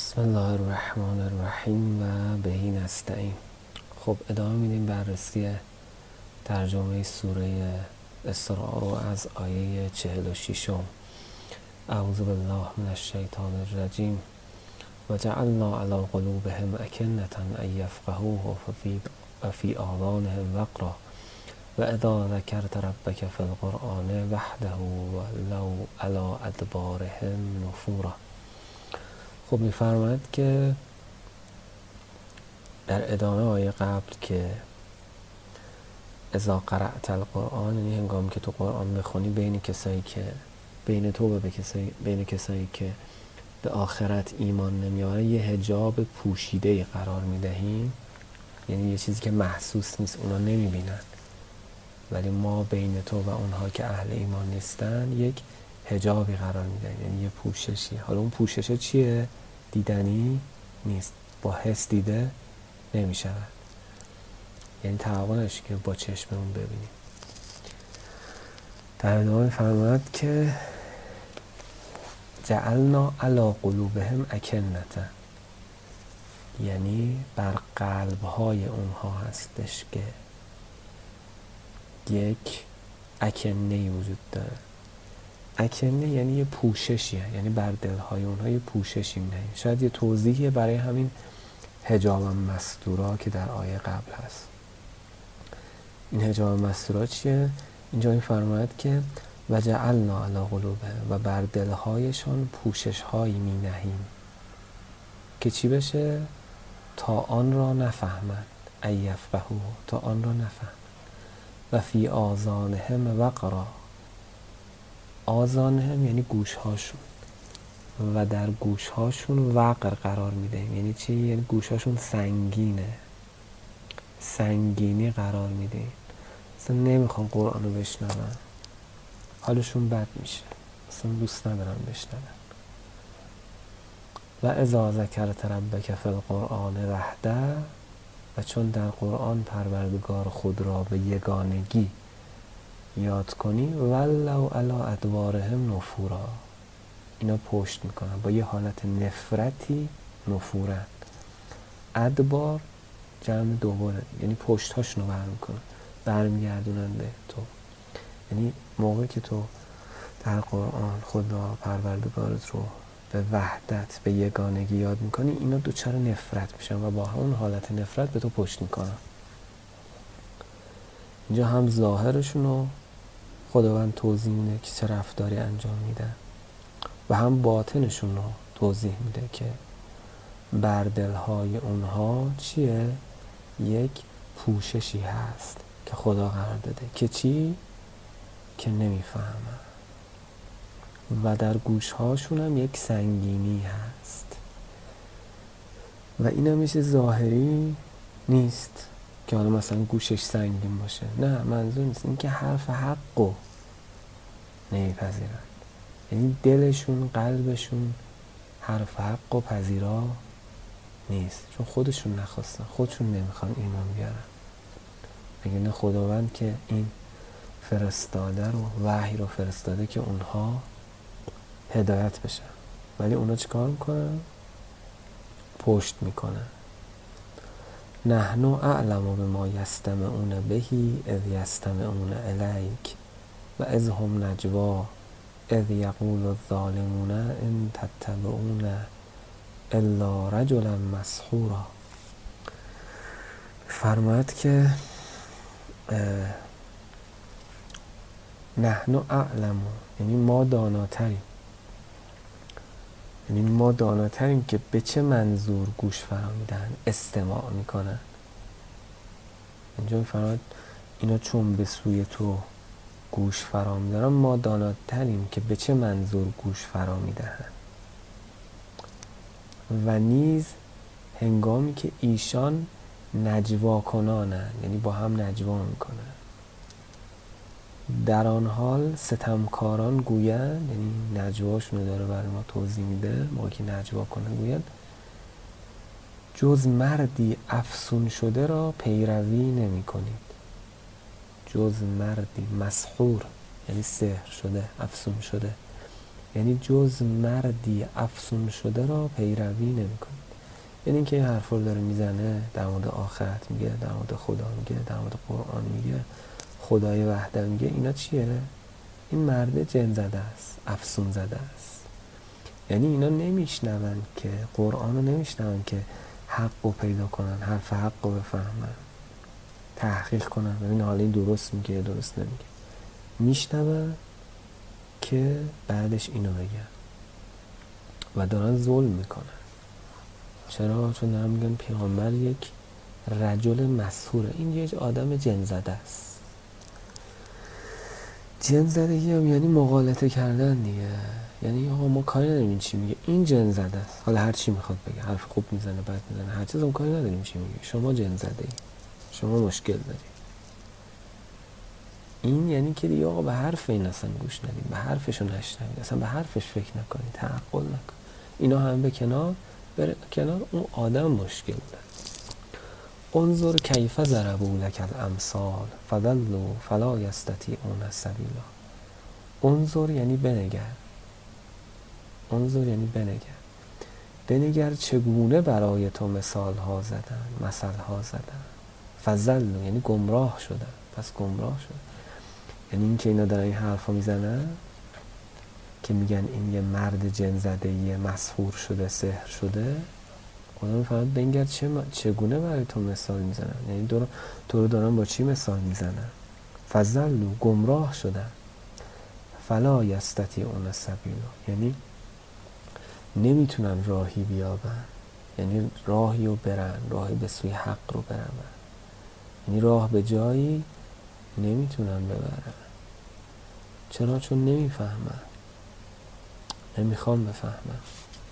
بسم الله الرحمن الرحیم و بهی نستعین. خب ادامه میدیم بررسی ترجمه سوره اسراء رو از آیه 46. اعوذ بالله من الشیطان الرجیم و جعلنا علی قلوبهم اکنة ان یفقهوه و فی آذانهم وقرا و اذا ذکرت ربک فی القرآن وحده ولوا علی ادبارهم نفورا. خب میفرماید که در ادامه آیه قبل که اذا قرأت القرآن، یعنی هنگامی که تو قرآن بخونی بین کسایی که به آخرت ایمان نمیاره یه حجاب پوشیده قرار میدهیم، یعنی یه چیزی که محسوس نیست، اونا نمیبینن، ولی ما بین تو و اونها که اهل ایمان نیستن یک حجابی قرار میدهیم، یعنی یه پوششی. حالا اون پوششه چیه؟ دیدنی نیست، با حس دیده نمیشود، یعنی توانش که با چشممون ببینیم. در ادامه فرماید که جعلنا علی قلوبهم اکنة، یعنی بر قلبهای اونها هستش که یک اکنه‌ای وجود داره. اکنه یعنی یه پوششیه، یعنی بر دلهای اونها یه پوششی می‌دهیم. شاید یه توضیحیه برای همین حجاب مستورا که در آیه قبل هست. این حجاب مستورا چیه؟ اینجا می‌فرماید که و جعلنا علی قلوبهم، و بر دلهایشان پوشش‌هایی می‌نهیم که چی بشه؟ تا آن را نفهمند، ایفقهوا، تا آن را نفهمند. و فی آذانهم وقرا، آذانهم یعنی گوش‌هاشون، و در گوش‌هاشون وقر قرار میدهیم. یعنی چی؟ یعنی گوش‌هاشون سنگینه، سنگینی قرار میدهیم، اصلا نمیخوان قرآن رو بشنون، حالشون بد میشه، اصلا دوست ندارن بشنون. و اذا ذکرت ربک فی القرآن وحده، و چون در قرآن پروردگار خود را به یگانگی یاد کنی ولوا علی ادبارهم نفورا، اینا پشت میکنن، با یه حالت نفرتی نفورن. ادبار جمع دوباره، یعنی پشت هاشونو برمیگردونن به تو. یعنی موقعی که تو در قرآن خدا پروردگارت رو به وحدت، به یگانگی یاد میکنی، اینا دوچار نفرت میشن و با همون حالت نفرت به تو پشت میکنن. اینجا هم ظاهرشون رو خداوند توضیح میده که چه رفتاری انجام میدن، و هم باطنشون رو توضیح میده که بر دلهای اونها چیه؟ یک پوششی هست که خدا قرار داده که چی؟ که نمیفهمن. و در گوشهاشون هم یک سنگینی هست، و این هم میشه ظاهری نیست که حالا مثلا گوشش سنگین باشه، نه، منظور نیست، این که حرف حقو نمیپذیرن، یعنی دلشون، قلبشون حرف حقو پذیرا نیست، چون خودشون نخواستن، خودشون نمیخوان ایمان بیارن. اگه نه خداوند که این فرستاده رو، وحی رو فرستاده که اونها هدایت بشن، ولی اونا چیکار میکنن؟ پشت میکنن. نحن اعلم بما یستمعون بهی اذ یستمعون الیک و اذ هم نجوا اذ یقول الظالمون ان تتبعون الا رجلا مسحورا. فرماید که نحن اعلم، یعنی ما داناتریم، یعنی ما داناتریم که به چه منظور گوش فرا میدن، استماع میکنن. اینجا میفرماید اینا چون به سوی تو گوش فرا میدارن، ما داناتریم که به چه منظور گوش فرا میدهن. و نیز هنگامی که ایشان نجوا کنانن، یعنی با هم نجوا میکنن، در آن حال ستمکاران گویند، یعنی نجواشونو داره برای ما توضیح میده، موقعی که نجوا کنن گویند جز مردی افسون شده را پیروی نمی کنید. جز مردی مسحور، یعنی سحر شده، افسون شده، یعنی جز مردی افسون شده را پیروی نمی‌کنید. یعنی اینکه این حرف رو داره میزنه، در مورد آخرت میگه، در مورد خدا میگه، در مورد قرآن میگه، خدای وحده میگه، اینا چیه؟ این مرد جن زده است، افسون زده است. یعنی اینا نمیشنون که قرآن رو نمیشنون که حق رو پیدا کنن، حرف حق رو بفهمن، تحقیق کنن، ببین حالا این درست میگه یا درست نمیگه. میشنون که بعدش اینو بگن و دارن ظلم میکنن. چرا؟ چون دارن میگن پیامبر یک رجل مسحوره، این یک آدم جن زده است. جن زدگی هم یعنی مغالطه کردن دیگه. یعنی آقا ما کاری نداریم چی میگه، این جن زده است. حالا هر چی میخواد بگه، حرف خوب میزنه، بد میزنه، هر چیز، هم کاری نداریم چی میگه. شما جن زده ای، شما مشکل داری. این یعنی که دیگه آقا به حرف این اصلا گوش ندید، به حرفشو نشنوید، اصلا به حرفش فکر نکنید، تعقل نکنید. اینا هم به کنار، بره کنار، اون آدم مشکل داره. انظر کیف ضربوا لک الامثال فضلوا فلا یستطیعون سبیلا. انظر یعنی بنگر، انظر یعنی بنگر، بنگر چگونه برای تو مثال ها زدن، مثل ها زدن. فضلوا یعنی گمراه شدن، پس گمراه شدن. یعنی این که اینا دارن این حرفا میزنن که میگن این یه مرد جن زده، یه مسحور شده، سحر شده، خدا میفهمد بنگر چگونه برای تو مثال میزنن. یعنی تو رو دارن با چی مثال میزنن؟ فضلوا گمراه شدن، فلا یستطیعون سبیلا یعنی نمیتونن راهی بیابن، یعنی راهی رو برن، راهی به سوی حق رو برن، یعنی راه به جایی نمیتونن ببرن. چرا؟ چون نمیفهمن، نمیخوام بفهمن.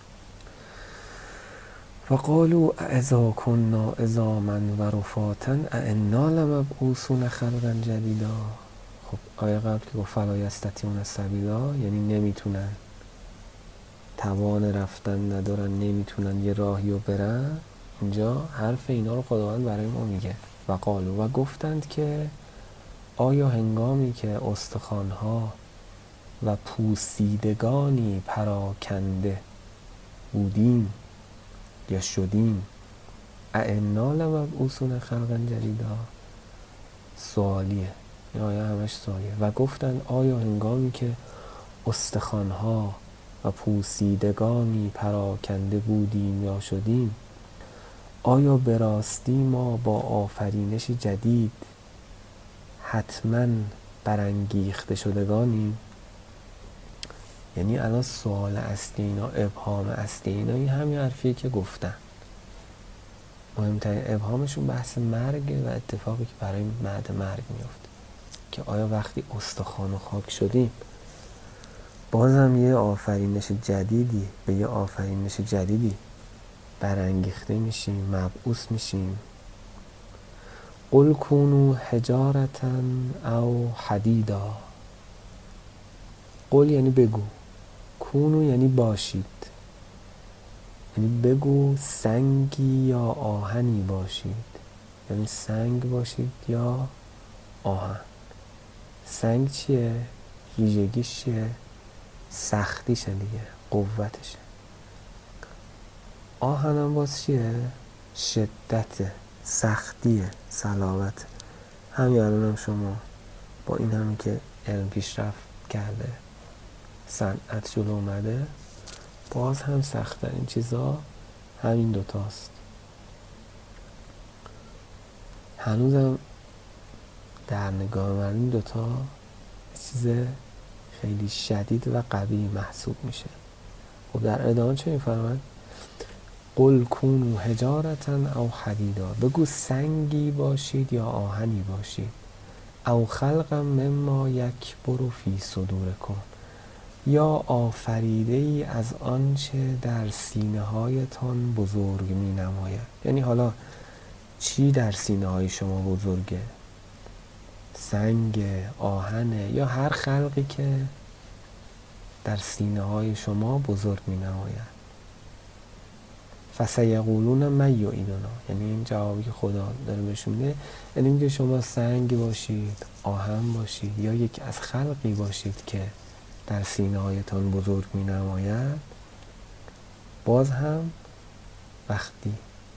وقالوا اذا كنا عظاما ورفاتا ائنا لمبعوثون خلقا جدیدا. خب آیه قبل که گفت فلا یستطیعون سبیلا یعنی نمیتونن، توان رفتن ندارن، نمیتونن یه راهی رو برن. اینجا حرف اینا رو خداوند برای ما میگه. وقالوا و گفتند که آیا هنگامی که استخوان‌ها و پوسیدگانی پراکنده بودیم یا شدیم، ائنا لمبعوثون خلقا جدیدا، سوالیه، این آیه همش سوالیه. و گفتند آیا هنگامی که استخوان‌ها و پوسیدگانی پراکنده بودیم یا شدیم، آیا به راستی ما با آفرینش جدید حتما برانگیخته شدگانیم؟ یعنی الان سوال اصلی اینا، ابهام اصلی اینا این همین حرفیه که گفتن. مهمترین ابهامشون بحث مرگ و اتفاقی که برای بعد مرگ میفته، که آیا وقتی استخوان و خاک شدیم بازم یه آفرینش جدیدی، به یه آفرینش جدیدی برانگیخته میشیم، مبعوث میشیم. قل کونوا حجارة او حدیدا. قل یعنی بگو، کونو یعنی باشید، یعنی بگو سنگی یا آهنی باشید، یعنی سنگ باشید یا آهن. سنگ چیه؟ ویژگیش چیه؟ سختیشه دیگه، قوتشه. آهنم باز چیه؟ شدت، سختیه، صلابت. همین الان هم شما با این همی که علم پیشرفت کرده، صنعت جلو اومده، باز هم سخت‌ترین چیزا همین دوتاست. هنوزم در نگاه مردم این دوتا چیز خیلی شدید و قوی محسوب میشه. خب در ادامه چه میفرماید؟ قل کونوا حجارة او حدیدا، بگو سنگی باشید یا آهنی باشید. او خلقا مما یکبر فی صدورکم، یا آفریده ای از آنچه در سینه هایتان بزرگ می نماید. یعنی حالا چی در سینه های شما بزرگه؟ سنگ، آهنه، یا هر خلقی که در سینه های شما بزرگ می نماید. فسیقولون من یعیدنا، یعنی این جوابی که خدا داره بهشون میده، یعنی میگه شما سنگ باشید، آهن باشید، یا یک از خلقی باشید که در سینه هایتان بزرگ می نماید، باز هم وقتی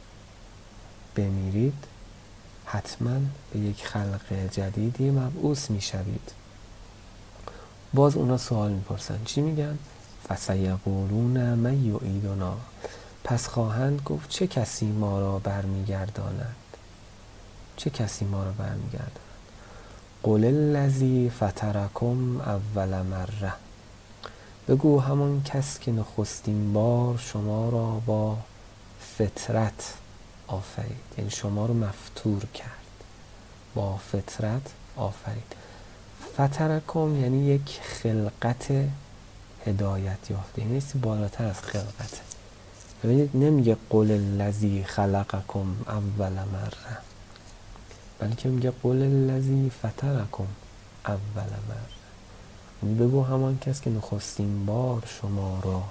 بمیرید حتما به یک خلق جدیدی مبعوث می شوید. باز اونا سوال می پرسن، چی میگن؟ فسیقولون من یعیدنا، پس خواهند گفت چه کسی ما را برمیگرداند؟ چه کسی ما را برمیگرداند؟ قل الذی فطرکم اول مره، بگو همان کس که نخستین بار شما را با فطرت آفرید، یعنی شما رو مفطور کرد، با فطرت آفرید. فطرکم یعنی یک خلقت هدایت یافته، یعنی چیزی بالاتر از خلقته. ببینید نمیگه قل الذی خلقکم اول مره، بلکه میگه قل الذی فطرکم اول مره، یعنی بگو همان کس که نخستین بار شما را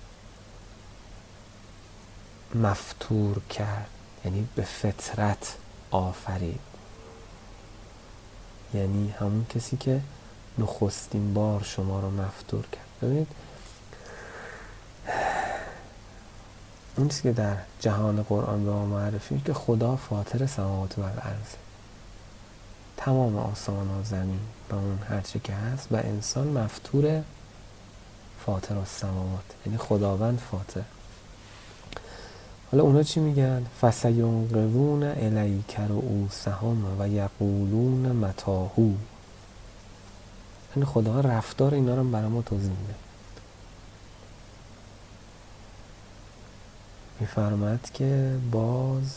مفطور کرد، یعنی به فطرت آفرید، یعنی همون کسی که نخستین بار شما را مفطور کرد. ببینید اون چیزی که در جهان قرآن به ما معرفی میشه که خدا فاطر سماوات و الارض، تمام آسمان و زمین و اون هرچی که هست، و انسان مفطور فاطر السماوات، یعنی خداوند فاطر. حالا اونا چی میگن؟ فسینقضون الیک رؤوسهم و یقولون متاهو، یعنی خدا رفتار اینا رو برای ما توضیح میده. میفرماید که باز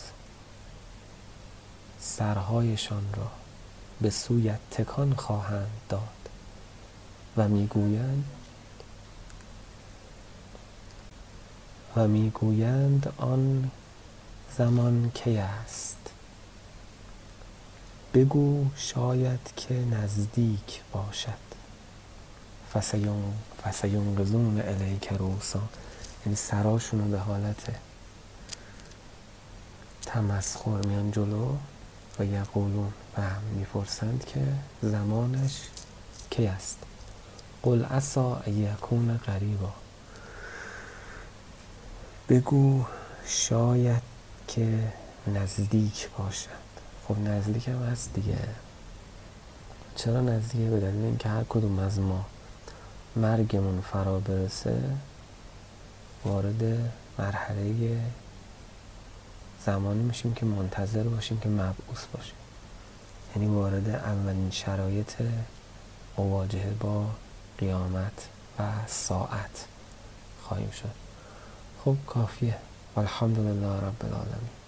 سرهایشان را به سویت تکان خواهند داد و میگویند آن زمان کی است؟ بگو شاید که نزدیک باشد. فسینقضون الیک رؤوسهم، یعنی سراشون رو به حالت تمسخر میان جلو و یقولون و میپرسند که زمانش کی است؟ قل عسی ان یکون قریبا، بگو شاید که نزدیک باشد. خب نزدیک هم هست دیگه. چرا نزدیکه؟ به دلیل اینکه هر کدوم از ما مرگمون فرا برسه وارد مرحله زمانی میشیم که منتظر باشیم که مبعوث باشیم، یعنی وارد اولین شرایط مواجهه با قیامت و ساعت خواهیم شد. خب کافیه. والحمدلله رب العالمین.